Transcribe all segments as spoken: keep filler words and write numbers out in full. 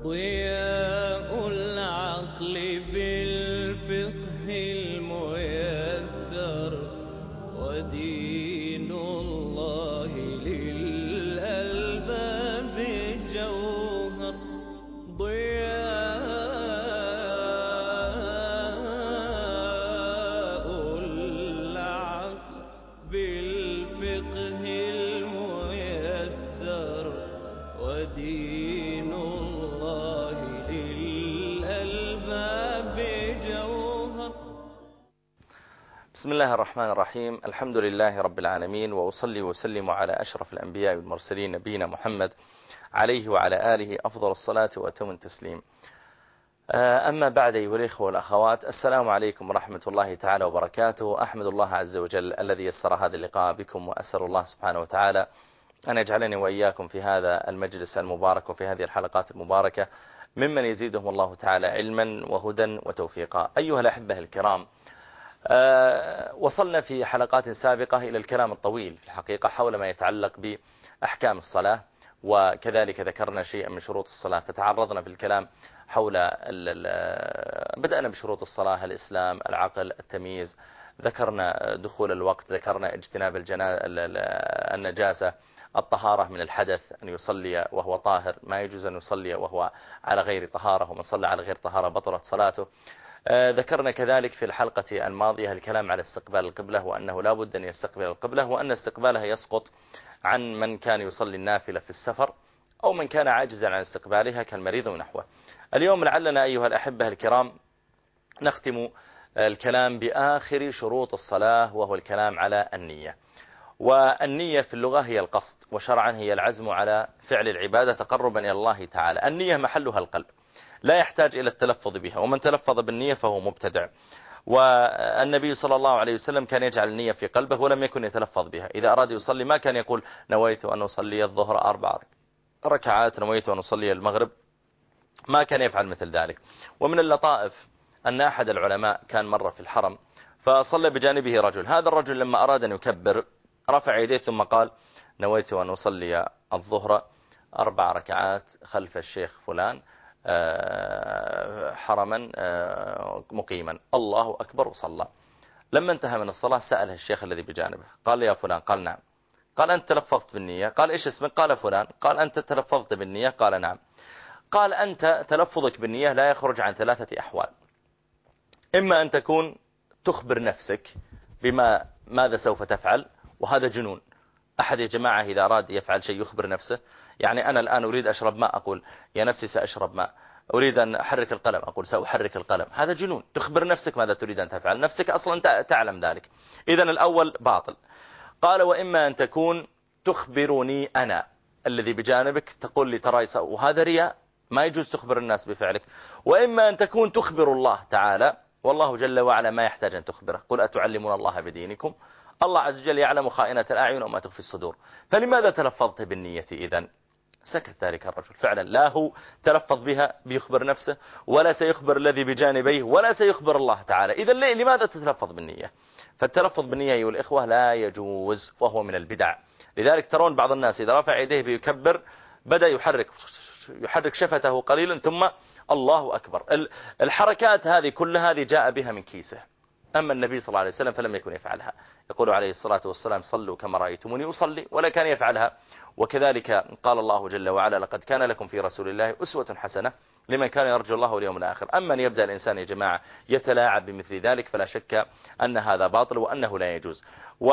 ضياء العقل بالفقه الميسر ودين الله للألباب جوهر ضياء العقل بالفقه الميسر ودين الله للألباب جوهر. بسم الله الرحمن الرحيم. الحمد لله رب العالمين، وأصلي وسلم على أشرف الأنبياء والمرسلين نبينا محمد عليه وعلى آله أفضل الصلاة وأتم التسليم. أما بعد أيها الإخوة والأخوات، السلام عليكم ورحمة الله تعالى وبركاته. أحمد الله عز وجل الذي يسر هذا اللقاء بكم، وأسأل الله سبحانه وتعالى أن يجعلني وإياكم في هذا المجلس المبارك وفي هذه الحلقات المباركة ممن يزيدهم الله تعالى علما وهدى وتوفيقا. أيها الأحبة الكرام، أه وصلنا في حلقات سابقة إلى الكلام الطويل في الحقيقة حول ما يتعلق بأحكام الصلاة، وكذلك ذكرنا شيئا من شروط الصلاة، فتعرضنا في الكلام حول بدأنا بشروط الصلاة: الإسلام، العقل، التمييز، ذكرنا دخول الوقت، ذكرنا اجتناب النجاسة، الطهارة من الحدث، أن يصلي وهو طاهر، ما يجوز أن يصلي وهو على غير طهارة، ومن صلى على غير طهارة بطلت صلاته. ذكرنا كذلك في الحلقة الماضية الكلام على استقبال القبلة، وأنه لا بد أن يستقبل القبلة، وأن استقبالها يسقط عن من كان يصلي النافلة في السفر أو من كان عاجزا عن استقبالها كالمريض ونحوه. اليوم لعلنا أيها الأحبة الكرام نختم الكلام بآخر شروط الصلاة، وهو الكلام على النية. والنية في اللغة هي القصد، وشرعا هي العزم على فعل العبادة تقربا إلى الله تعالى. النية محلها القلب، لا يحتاج إلى التلفظ بها، ومن تلفظ بالنية فهو مبتدع. والنبي صلى الله عليه وسلم كان يجعل النية في قلبه ولم يكن يتلفظ بها. إذا أراد يصلي ما كان يقول نويت أن أصلي الظهر أربع ركعات، نويت أن أصلي المغرب، ما كان يفعل مثل ذلك. ومن اللطائف أن أحد العلماء كان مرة في الحرم فصلى بجانبه رجل، هذا الرجل لما أراد أن يكبر رفع يديه ثم قال نويت أن أصلي الظهر أربع ركعات خلف الشيخ فلان حرما مقيما، الله أكبر، وصلى. لما انتهى من الصلاة سأله الشيخ الذي بجانبه، قال يا فلان؟ قال نعم. قال أنت تلفظت بالنية؟ قال إيش اسمك؟ قال فلان. قال أنت تلفظت بالنية؟ قال نعم. قال أنت تلفظك بالنية لا يخرج عن ثلاثة أحوال: إما أن تكون تخبر نفسك بما ماذا سوف تفعل، وهذا جنون. أحد يا جماعة إذا أراد يفعل شيء يخبر نفسه، يعني أنا الآن أريد أشرب ماء أقول يا نفسي سأشرب ماء، أريد أن أحرك القلم أقول سأحرك القلم، هذا جنون. تخبر نفسك ماذا تريد أن تفعل، نفسك أصلا تعلم ذلك، إذن الأول باطل. قال وإما أن تكون تخبرني أنا الذي بجانبك، تقول لي ترى، وهذا رياء، ما يجوز تخبر الناس بفعلك. وإما أن تكون تخبر الله تعالى، والله جل وعلا ما يحتاج أن تخبره، قل أتعلمون الله بدينكم، الله عز وجل يعلم خائنة الأعين وما تخفي الصدور، فلماذا تلفظت بالنية إذن؟ سكت ذلك الرجل. فعلا لا هو تلفظ بها بيخبر نفسه، ولا سيخبر الذي بجانبيه، ولا سيخبر الله تعالى. إذن لماذا تتلفظ بالنية؟ فالتلفظ بالنية أيها الإخوة لا يجوز، وهو من البدع. لذلك ترون بعض الناس إذا رفع يديه بيكبر بدأ يحرك يحرك شفته قليلا ثم الله أكبر. الحركات هذه كل هذه جاء بها من كيسه، أما النبي صلى الله عليه وسلم فلم يكن يفعلها. يقول عليه الصلاة والسلام صلوا كما رأيتموني أصلي، ولا كان يفعلها. وكذلك قال الله جل وعلا لقد كان لكم في رسول الله أسوة حسنة لمن كان يرجو الله واليوم الآخر. أما أن يبدأ الإنسان يا جماعة يتلاعب بمثل ذلك فلا شك أن هذا باطل وأنه لا يجوز.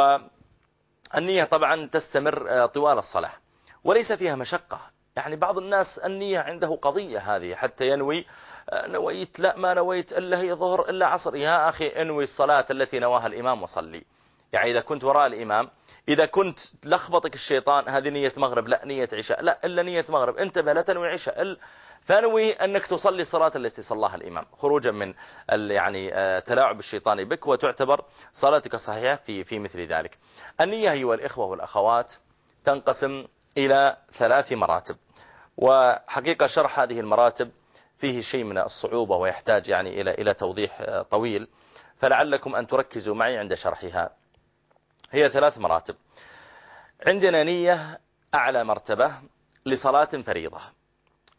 والنية طبعا تستمر طوال الصلاة وليس فيها مشقة. يعني بعض الناس النية عنده قضية هذه، حتى ينوي نويت، لا ما نويت إلا هي ظهر إلا عصر. يا أخي انوي الصلاة التي نواها الإمام وصلي. يعني إذا كنت وراء الإمام، إذا كنت لخبطك الشيطان هذه نية مغرب، لا نية عشاء، لا إلا نية مغرب، انتبه لا تنوي عشاء، فانوي أنك تصلي الصلاة التي صلاها الإمام، خروجا من يعني تلاعب الشيطان بك، وتعتبر صلاتك صحيحة في في مثل ذلك. النية أيها الإخوة والأخوات تنقسم إلى ثلاث مراتب، وحقيقة شرح هذه المراتب فيه شيء من الصعوبة ويحتاج يعني إلى إلى توضيح طويل، فلعلكم أن تركزوا معي عند شرحها. هي ثلاث مراتب. عندنا نية أعلى مرتبة لصلاة فريضة،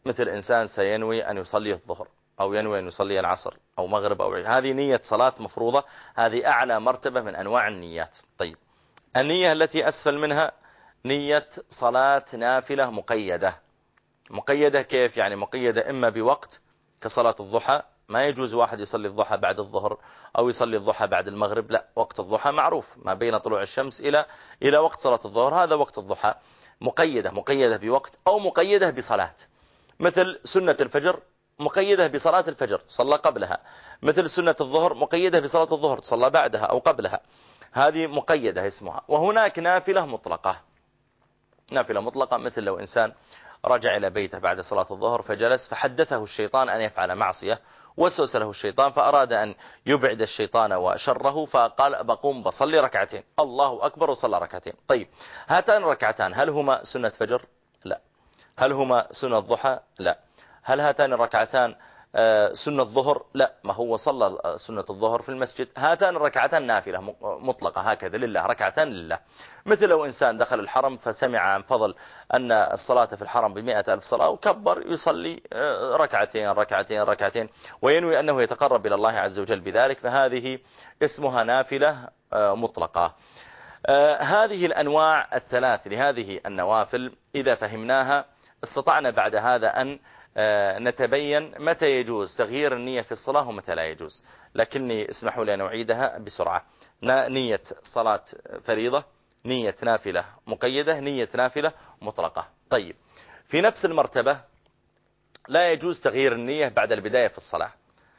مثل إنسان سينوي أن يصلي الظهر أو ينوي أن يصلي العصر أو مغرب أو عشاء، هذه نية صلاة مفروضة، هذه أعلى مرتبة من أنواع النيات. طيب النية التي أسفل منها نية صلاة نافلة مقيدة. مقيدة كيف؟ يعني مقيدة إما بوقت كصلاة الضحى، ما يجوز واحد يصلي الضحى بعد الظهر أو يصلي الضحى بعد المغرب، لا، وقت الضحى معروف ما بين طلوع الشمس إلى إلى وقت صلاة الظهر، هذا وقت الضحى. مقيدة مقيدة بوقت أو مقيدة بصلاة، مثل سنة الفجر مقيدة بصلاة الفجر صلى قبلها، مثل سنة الظهر مقيدة بصلاة الظهر صلى بعدها أو قبلها، هذه مقيدة اسمها. وهناك نافلة مطلقة، نافلة مطلقة مثل لو إنسان رجع إلى بيته بعد صلاة الظهر فجلس فحدثه الشيطان أن يفعل معصية، وسوس له الشيطان فأراد أن يبعد الشيطان وشره فقال بقوم بصلي ركعتين، الله أكبر وصلى ركعتين. طيب هاتان الركعتان هل هما سنة فجر؟ لا. هل هما سنة ضحى؟ لا. هل هاتان الركعتان سنة الظهر؟ لا، ما هو صلى سنة الظهر في المسجد. هاتان الركعتان نافلة مطلقة هكذا لله، ركعتان لله. مثل لو إنسان دخل الحرم فسمع عن فضل أن الصلاة في الحرم بمئة ألف صلاة وكبر يصلي ركعتين ركعتين ركعتين وينوي أنه يتقرب إلى الله عز وجل بذلك، فهذه اسمها نافلة مطلقة. هذه الأنواع الثلاث لهذه النوافل إذا فهمناها استطعنا بعد هذا أن نتبين متى يجوز تغيير النية في الصلاة ومتى لا يجوز. لكني اسمحوا لي أن أعيدها بسرعة. نية صلاة فريضة، نية نافلة مقيدة، نية نافلة مطلقة. طيب في نفس المرتبة لا يجوز تغيير النية بعد البداية في الصلاة.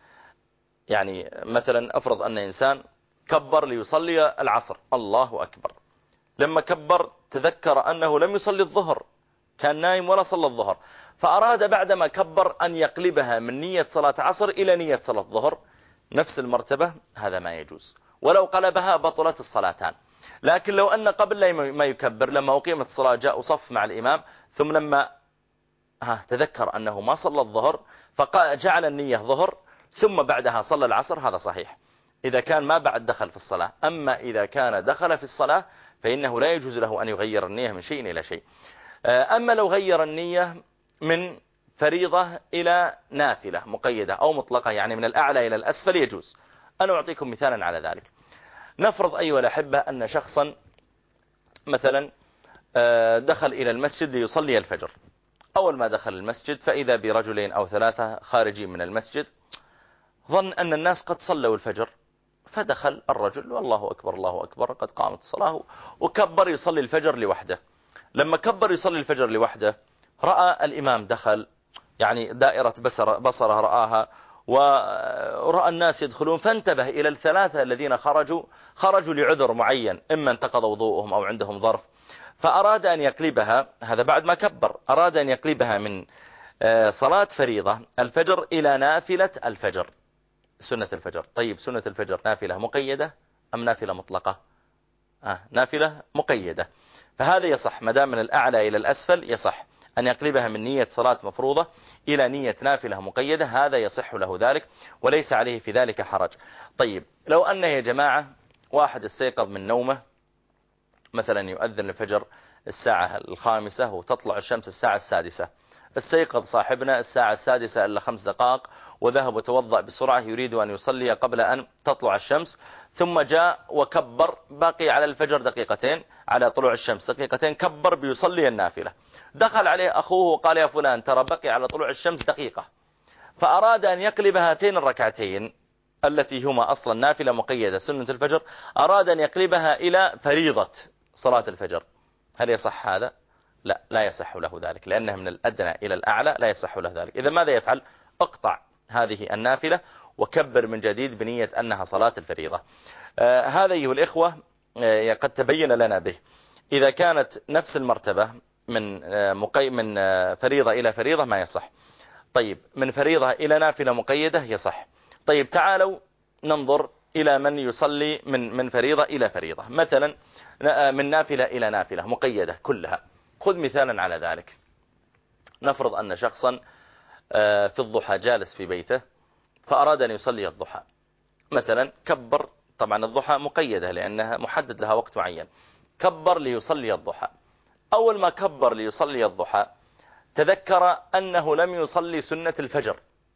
يعني مثلا أفرض أن إنسان كبر ليصلي العصر، الله أكبر، لما كبر تذكر أنه لم يصلي الظهر، كان نايم ولا صلى الظهر، فأراد بعدما كبر أن يقلبها من نية صلاة عصر إلى نية صلاة ظهر، نفس المرتبة، هذا ما يجوز، ولو قلبها بطلت الصلاتان. لكن لو أن قبل ما يكبر لما أقيمت الصلاة جاء وصف مع الإمام، ثم لما ها تذكر أنه ما صلى الظهر فجعل النية ظهر ثم بعدها صلى العصر، هذا صحيح إذا كان ما بعد دخل في الصلاة. أما إذا كان دخل في الصلاة فإنه لا يجوز له أن يغير النية من شيء إلى شيء. أما لو غير النية من فريضة إلى نافلة مقيدة أو مطلقة، يعني من الأعلى إلى الأسفل، يجوز. أنا أعطيكم مثالا على ذلك. نفرض أيها الأحبة أن شخصا مثلا دخل إلى المسجد ليصلي الفجر، أول ما دخل المسجد فإذا برجلين أو ثلاثة خارجين من المسجد، ظن أن الناس قد صلوا الفجر، فدخل الرجل والله أكبر الله أكبر قد قامت الصلاة، وكبر يصلي الفجر لوحده. لما كبر يصلي الفجر لوحده رأى الإمام دخل، يعني دائرة بصر بصره رآها، ورأى الناس يدخلون، فانتبه إلى الثلاثة الذين خرجوا خرجوا لعذر معين، إما انتقض وضوءهم أو عندهم ظرف، فأراد أن يقلبها، هذا بعد ما كبر، أراد أن يقلبها من صلاة فريضة الفجر إلى نافلة الفجر، سنة الفجر. طيب سنة الفجر نافلة مقيدة أم نافلة مطلقة؟ آه نافلة مقيدة، فهذا يصح ما دام من الأعلى إلى الأسفل، يصح أن يقلبها من نية صلاة مفروضة إلى نية نافلة مقيدة، هذا يصح له ذلك وليس عليه في ذلك حرج. طيب لو أن يا جماعة واحد استيقظ من نومه، مثلا يؤذن الفجر الساعة الخامسة وتطلع الشمس الساعة السادسة، استيقظ صاحبنا الساعة السادسة إلا خمس دقائق وذهب وتوضأ بسرعة يريد أن يصلي قبل أن تطلع الشمس، ثم جاء وكبر، باقي على الفجر دقيقتين، على طلوع الشمس دقيقتين، كبر بيصلي النافلة، دخل عليه أخوه وقال يا فلان ترى بقي على طلوع الشمس دقيقة، فأراد أن يقلب هاتين الركعتين التي هما أصلا نافلة مقيدة سنة الفجر، أراد أن يقلبها إلى فريضة صلاة الفجر، هل يصح هذا؟ لا، لا يصح له ذلك، لأنها من الأدنى إلى الأعلى، لا يصح له ذلك. إذا ماذا يفعل؟ اقطع هذه النافلة وكبر من جديد بنية أنها صلاة الفريضة. آه هذا أيها الإخوة آه قد تبين لنا به. إذا كانت نفس المرتبة من آه مقي من آه فريضة إلى فريضة ما يصح. طيب من فريضة إلى نافلة مقيدة يصح. طيب تعالوا ننظر إلى من يصلي من من فريضة إلى فريضة، مثلا من نافلة إلى نافلة مقيدة كلها. خذ مثالا على ذلك. نفرض أن شخصا في الضحى جالس في بيته فأراد أن يصلي الضحى، مثلا كبر، طبعا الضحى مقيدة لأنها محدد لها وقت معين، كبر ليصلي الضحى. أول ما كبر ليصلي الضحى تذكر أنه لم يصلي سنة الفجر،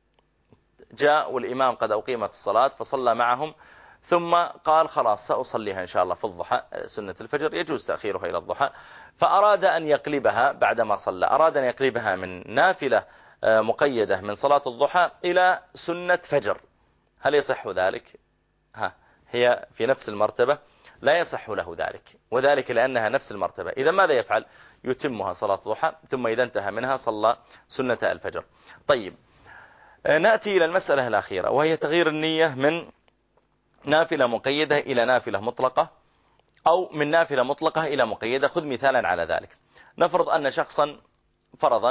جاء والإمام قد أقيمت الصلاة فصلى معهم، ثم قال خلاص سأصليها إن شاء الله في الضحى سنة الفجر، يجوز تأخيرها إلى الضحى، فأراد أن يقلبها بعدما صلى، أراد أن يقلبها من نافلة مقيدة من صلاة الضحى إلى سنة فجر، هل يصح ذلك؟ ها هي في نفس المرتبة، لا يصح له ذلك، وذلك لأنها نفس المرتبة. إذا ماذا يفعل؟ يتمها صلاة الضحى، ثم إذا انتهى منها صلى سنة الفجر. طيب، نأتي إلى المسألة الأخيرة، وهي تغيير النية من نافلة مقيدة إلى نافلة مطلقة، أو من نافلة مطلقة إلى مقيدة. خذ مثالا على ذلك. نفرض أن شخصا فرضا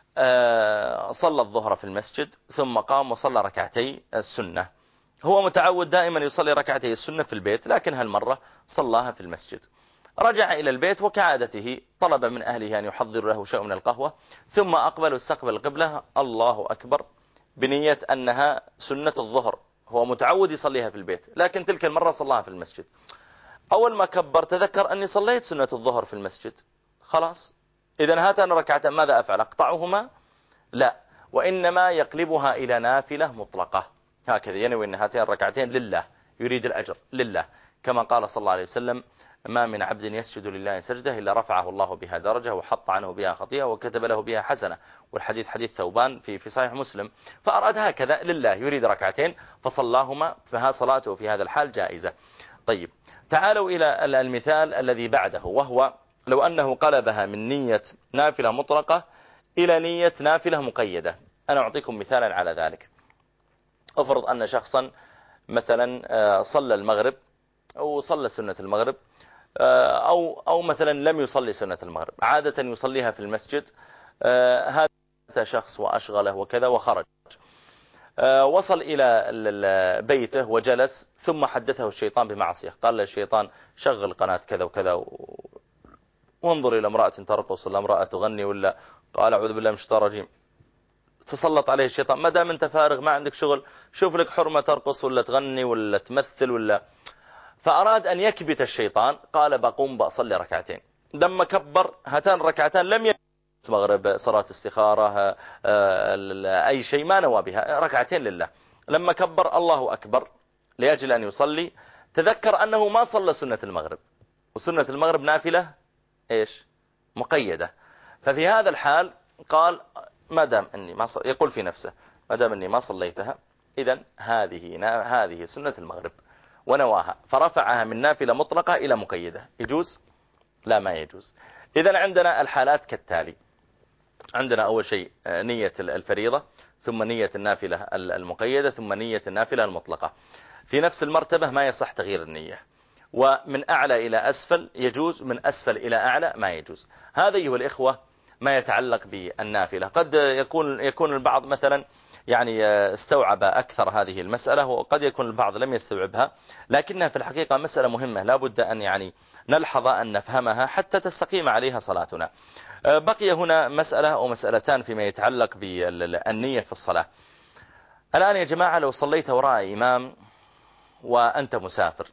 صلى الظهر في المسجد، ثم قام وصلى ركعتي السنة. هو متعود دائما يصلي ركعتي السنة في البيت، لكن هالمرة صلاها في المسجد. رجع إلى البيت وكعادته طلب من أهله أن يحضروا له شيء من القهوة، ثم أقبل واستقبل القبلة، الله أكبر، بنية أنها سنة الظهر. هو متعود يصليها في البيت، لكن تلك المرة صلاها في المسجد. أول ما كبر تذكر أني صليت سنة الظهر في المسجد، خلاص إذن هاتان ركعتان ماذا أفعل؟ أقطعهما؟ لا، وإنما يقلبها إلى نافلة مطلقة، هكذا ينوي أن هاتين الركعتين لله، يريد الأجر لله، كما قال صلى الله عليه وسلم: ما من عبد يسجد لله سجدة إلا رفعه الله بها درجة وحط عنه بها خطيئة وكتب له بها حسنة. والحديث حديث ثوبان في في صحيح مسلم. فأراد هكذا لله، يريد ركعتين فصلاهما، فها صلاته في هذا الحال جائزة. طيب، تعالوا إلى المثال الذي بعده، وهو لو أنه قلبها من نية نافلة مطلقة إلى نية نافلة مقيدة. أنا أعطيكم مثالا على ذلك. أفرض أن شخصا مثلا صلى المغرب أو صلى سنة المغرب، أو أو مثلا لم يصلي سنة المغرب، عادة يصليها في المسجد. هذا شخص وأشغله وكذا وخرج، وصل إلى بيته وجلس، ثم حدثه الشيطان بمعصية. قال له الشيطان: شغل قناة كذا وكذا، وانظر إلى امرأة ترقص ولا امرأة تغني، ولا قال أعوذ بالله من الشيطان الرجيم. تسلط عليه الشيطان: ما دام انت فارغ ما عندك شغل، شوف لك حرمة ترقص ولا تغني ولا تمثل ولا. فأراد أن يكبت الشيطان، قال بقوم بأصلي ركعتين. لما كبر هاتان الركعتان لم يكن مغرب، صلاة استخارة، أي شيء ما نوى بها، ركعتين لله. لما كبر الله أكبر لأجل أن يصلي، تذكر أنه ما صلى سنة المغرب، وسنة المغرب نافلة إيش؟ مقيدة. ففي هذا الحال قال: ما دام أني ما صل... يقول في نفسه: ما دام أني ما صليتها، إذن هذه هذه سنة المغرب، ونواها، فرفعها من نافلة مطلقة إلى مقيدة. يجوز؟ لا، ما يجوز. إذن عندنا الحالات كالتالي: عندنا أول شيء نية الفريضة، ثم نية النافلة المقيدة، ثم نية النافلة المطلقة. في نفس المرتبة ما يصح تغيير النية، ومن أعلى إلى أسفل يجوز، من أسفل إلى أعلى ما يجوز. هذا أيها الإخوة ما يتعلق بالنافلة. قد يكون يكون البعض مثلا يعني استوعب أكثر هذه المسألة، وقد يكون البعض لم يستوعبها، لكنها في الحقيقة مسألة مهمة، لا بد أن يعني نلحظ أن نفهمها حتى تستقيم عليها صلاتنا. بقي هنا مسألة أو مسألتان فيما يتعلق بالنية في الصلاة. الآن يا جماعة، لو صليت وراء إمام وأنت مسافر،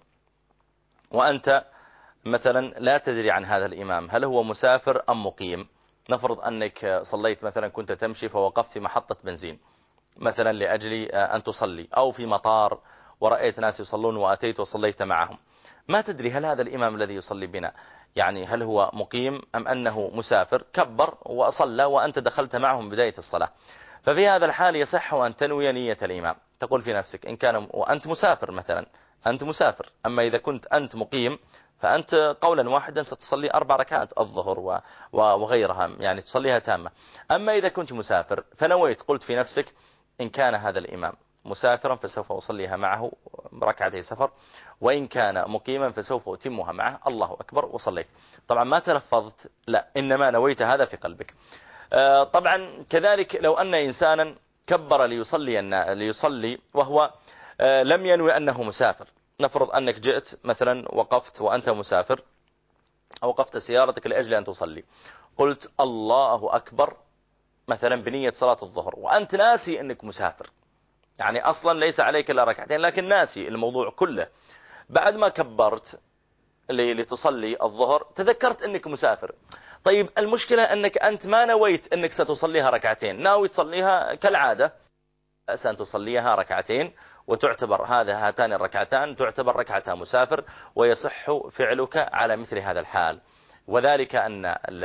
وأنت مثلا لا تدري عن هذا الإمام هل هو مسافر أم مقيم. نفرض أنك صليت مثلا، كنت تمشي فوقفت في محطة بنزين مثلا لأجل أن تصلي، أو في مطار ورأيت ناس يصلون وأتيت وصليت معهم. ما تدري هل هذا الإمام الذي يصلي بنا يعني هل هو مقيم أم أنه مسافر. كبر وصلى وأنت دخلت معهم بداية الصلاة. ففي هذا الحال يصح أن تنوي نية الإمام. تقول في نفسك إن كان وأنت مسافر مثلا، أنت مسافر. أما إذا كنت أنت مقيم فأنت قولا واحدا ستصلي أربع ركعات الظهر وغيرها، يعني تصليها تامة. أما إذا كنت مسافر فنويت، قلت في نفسك إن كان هذا الإمام مسافرا فسوف أصليها معه ركعتي سفر، وإن كان مقيما فسوف أتمها معه، الله أكبر، وصليت. طبعا ما تلفظت، لا، إنما نويت هذا في قلبك. طبعا كذلك لو أن إنسانا كبر ليصلي ليصلي وهو لم ينوي أنه مسافر. نفرض أنك جئت مثلا وقفت وأنت مسافر، أو وقفت سيارتك لأجل أن تصلي، قلت الله أكبر مثلا بنية صلاة الظهر، وأنت ناسي أنك مسافر، يعني أصلا ليس عليك إلا ركعتين، لكن ناسي الموضوع كله. بعد ما كبرت لتصلي الظهر تذكرت أنك مسافر. طيب المشكلة أنك أنت ما نويت أنك ستصليها ركعتين، ناوي تصليها كالعادة، سأن تصليها ركعتين وتعتبر هذا هاتان الركعتان تعتبر ركعتا مسافر، ويصح فعلك على مثل هذا الحال. وذلك أن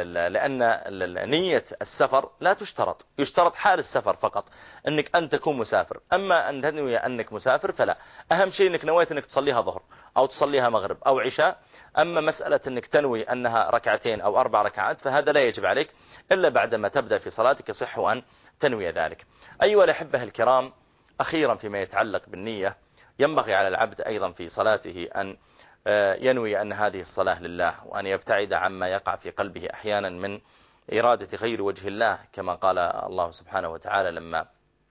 لأن نية السفر لا تشترط، يشترط حال السفر فقط أنك أن تكون مسافر. أما أن تنوي أنك مسافر فلا، أهم شيء أنك نويت أنك تصليها ظهر أو تصليها مغرب أو عشاء. أما مسألة أنك تنوي أنها ركعتين أو أربع ركعات فهذا لا يجب عليك إلا بعدما تبدأ في صلاتك، يصح أن تنوي ذلك. أيها الأحبة الكرام، أخيرا فيما يتعلق بالنية، ينبغي على العبد أيضا في صلاته أن ينوي أن هذه الصلاة لله، وأن يبتعد عما يقع في قلبه أحيانا من إرادة غير وجه الله، كما قال الله سبحانه وتعالى لما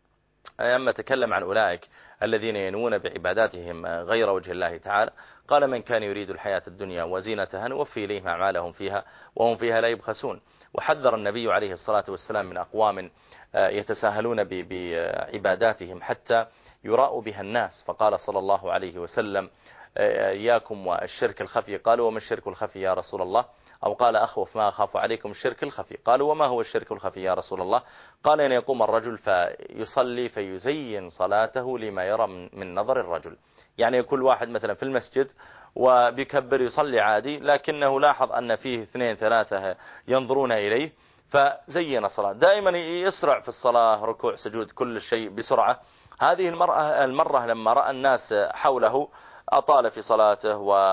لما تكلم عن أولئك الذين ينوون بعباداتهم غير وجه الله تعالى، قال من كان يريد الحياة الدنيا وزينتها نوفي إليهم أعمالهم فيها وهم فيها لا يبخسون. وحذر النبي عليه الصلاة والسلام من أقوام يتساهلون بعباداتهم حتى يراءوا بها الناس، فقال صلى الله عليه وسلم إياكم والشرك الخفي. قالوا وما الشرك الخفي يا رسول الله؟ أو قال أخوف ما أخاف عليكم الشرك الخفي. قالوا وما هو الشرك الخفي يا رسول الله؟ قال أن يقوم الرجل فيصلي فيزين صلاته لما يرى من نظر الرجل. يعني كل واحد مثلا في المسجد وبيكبر يصلي عادي، لكنه لاحظ أن فيه اثنين ثلاثة ينظرون إليه فزين صلاة. دائما يسرع في الصلاة، ركوع سجود كل شيء بسرعة. هذه المرة, المرة لما رأى الناس حوله أطال في صلاته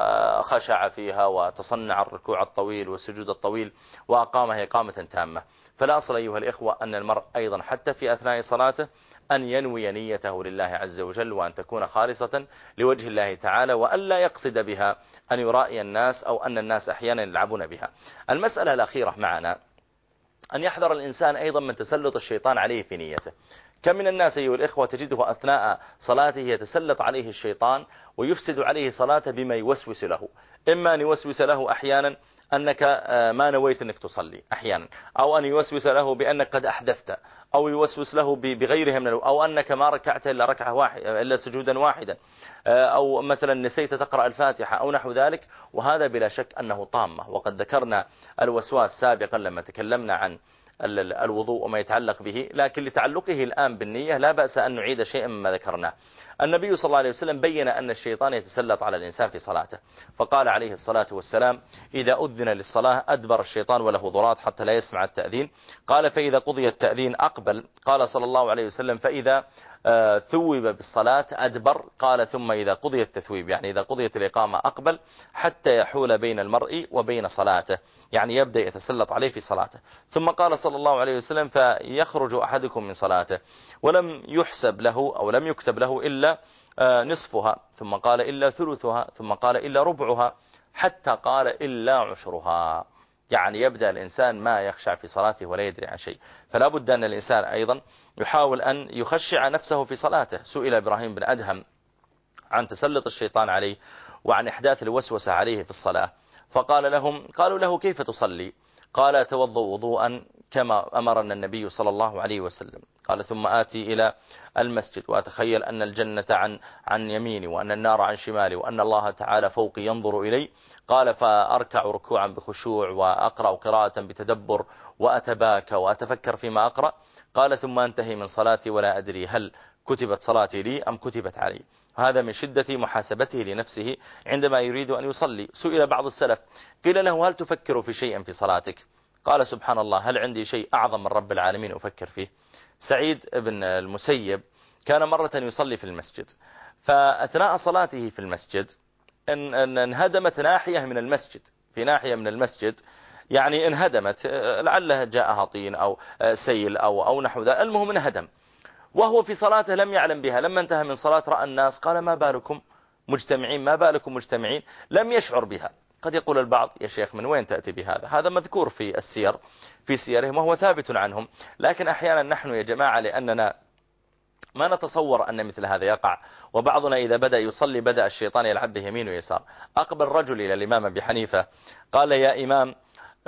وخشع فيها وتصنع الركوع الطويل والسجود الطويل وأقامها إقامة تامة. فلا أصل أيها الإخوة أن المرء أيضا حتى في أثناء صلاته أن ينوي نيته لله عز وجل، وأن تكون خالصة لوجه الله تعالى، وأن لا يقصد بها أن يرائي الناس أو أن الناس أحيانا يلعبون بها. المسألة الأخيرة معنا أن يحذر الإنسان أيضا من تسلط الشيطان عليه في نيته. كم من الناس أيها الإخوة تجده أثناء صلاته يتسلط عليه الشيطان ويفسد عليه صلاته بما يوسوس له، إما أن يوسوس له أحيانا أنك ما نويت أنك تصلي أحيانا، أو أن يوسوس له بأنك قد أحدثت، أو يوسوس له بغيرها من، أو أنك ما ركعت إلا ركعة واحدة إلا سجودا واحدا، أو مثلا نسيت تقرأ الفاتحة أو نحو ذلك. وهذا بلا شك أنه طامة. وقد ذكرنا الوسواس سابقا لما تكلمنا عن الوضوء وما يتعلق به، لكن لتعلقه الآن بالنية لا بأس أن نعيد شيئا مما ذكرناه. النبي صلى الله عليه وسلم بين أن الشيطان يتسلط على الإنسان في صلاته، فقال عليه الصلاة والسلام إذا أذن للصلاة أدبر الشيطان وله ضرات حتى لا يسمع التأذين. قال فإذا قضي التأذين أقبل. قال صلى الله عليه وسلم فإذا ثوب بالصلاة أدبر. قال ثم إذا قضي التثويب، يعني إذا قضيت الإقامة أقبل حتى يحول بين المرء وبين صلاته، يعني يبدأ يتسلط عليه في صلاته. ثم قال صلى الله عليه وسلم فيخرج أحدكم من صلاته ولم يحسب له أو لم يكتب له إلا نصفها، ثم قال إلا ثلثها، ثم قال إلا ربعها، حتى قال إلا عشرها. يعني يبدأ الإنسان ما يخشع في صلاته ولا يدري عن شيء. فلا بد أن الإنسان أيضا يحاول أن يخشع نفسه في صلاته. سئل إبراهيم بن أدهم عن تسلط الشيطان عليه وعن إحداث الوسوسة عليه في الصلاة، فقال لهم قالوا له كيف تصلي؟ قال توضأ وضوءا كما أمرنا النبي صلى الله عليه وسلم. قال ثم آتي إلى المسجد وأتخيل أن الجنة عن عن يميني وأن النار عن شمالي وأن الله تعالى فوقي ينظر إلي. قال فأركع ركوعا بخشوع وأقرأ قراءة بتدبر وأتباكى وأتفكر فيما أقرأ. قال ثم أنتهي من صلاتي ولا أدري هل كتبت صلاتي لي أم كتبت علي. هذا من شدة محاسبته لنفسه عندما يريد أن يصلي. سئل بعض السلف قيل له هل تفكر في شيء في صلاتك؟ قال سبحان الله هل عندي شيء أعظم من رب العالمين أفكر فيه؟ سعيد بن المسيب كان مرة يصلي في المسجد، فأثناء صلاته في المسجد انهدمت ناحية من المسجد، في ناحية من المسجد يعني انهدمت، لعله جاءها طين أو سيل أو, أو نحو ذلك، المهم انهدم وهو في صلاته لم يعلم بها. لما انتهى من صلاة رأى الناس قال ما بالكم مجتمعين ما بالكم مجتمعين، لم يشعر بها. قد يقول البعض يا شيخ من وين تأتي بهذا؟ هذا مذكور في السير في سيرهم وهو ثابت عنهم، لكن أحيانا نحن يا جماعة لأننا ما نتصور أن مثل هذا يقع، وبعضنا إذا بدأ يصلي بدأ الشيطان يلعب به يمين ويسار. أقبل رجل إلى الإمام أبي حنيفة قال يا إمام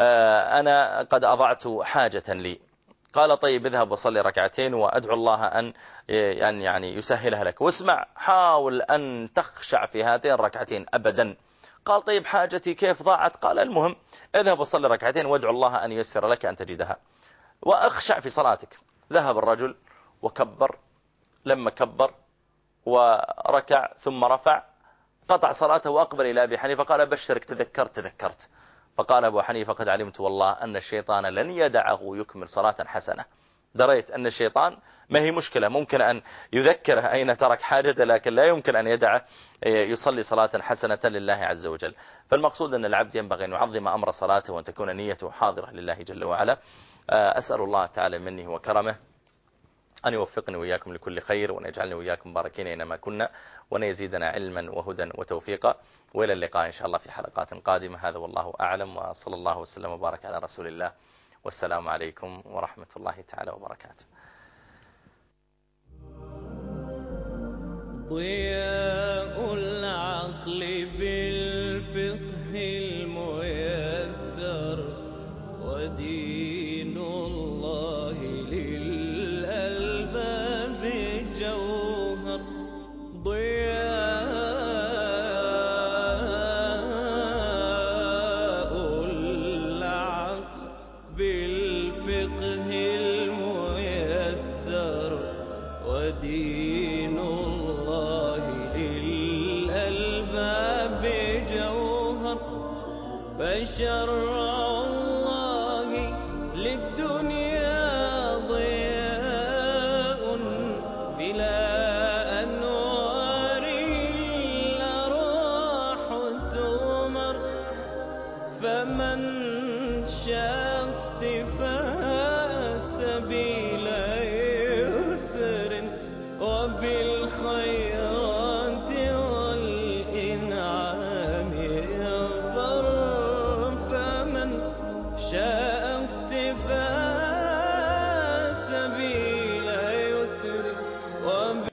أنا قد أضعت حاجة لي. قال طيب اذهب وصلي ركعتين وأدعو الله أن يعني يسهلها لك، واسمع حاول أن تخشع في هاتين الركعتين أبدا. قال طيب حاجتي كيف ضاعت؟ قال المهم اذهب وصلي ركعتين وادعو الله أن ييسر لك أن تجدها وأخشع في صلاتك. ذهب الرجل وكبر، لما كبر وركع ثم رفع قطع صلاته وأقبل إلى أبي حنيفة قال بشرك تذكرت تذكرت. فقال أبو حنيفة قد علمت والله أن الشيطان لن يدعه يكمل صلاة حسنة. دريت أن الشيطان ما هي مشكلة، ممكن أن يذكره أين ترك حاجته لكن لا يمكن أن يدعه يصلي صلاة حسنة لله عز وجل. فالمقصود أن العبد ينبغي أن يعظم أمر صلاته وأن تكون نيته حاضرة لله جل وعلا. أسأل الله تعالى منه وكرمه أن يوفقني وإياكم لكل خير، وأن يجعلني وإياكم باركين أينما كنا، وأن يزيدنا علما وهدى وتوفيقا. وإلى اللقاء إن شاء الله في حلقات قادمة. هذا والله أعلم، وصلى الله وسلم وبارك على رسول الله، والسلام عليكم ورحمة الله تعالى وبركاته. ضياء العقل بالفقه الميسر، ودين الله للألباب جوهر. ضياء العقل بالفقه الميسر، ودين الله للألباب جوهر. فشر